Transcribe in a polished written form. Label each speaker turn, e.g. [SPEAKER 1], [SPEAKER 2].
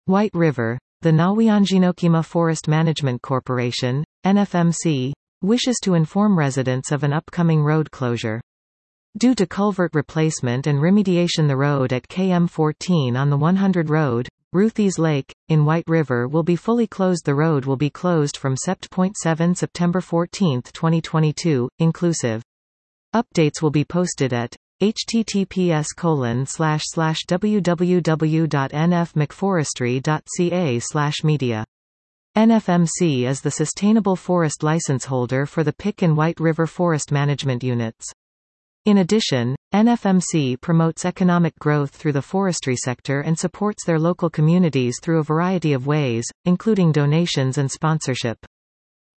[SPEAKER 1] White River. The Nawianjinokima Forest Management Corporation, NFMC, wishes to inform residents of an upcoming road closure. Due to culvert replacement and remediation, the road at KM 14 on the 100 road, Ruthie's Lake, in White River will be fully closed. The road will be closed from September 14, 2022, inclusive. Updates will be posted at https://www.nfmcforestry.ca/media. NFMC is the sustainable forest license holder for the Pick and White River Forest Management Units. In addition, NFMC promotes economic growth through the forestry sector and supports their local communities through a variety of ways, including donations and sponsorship.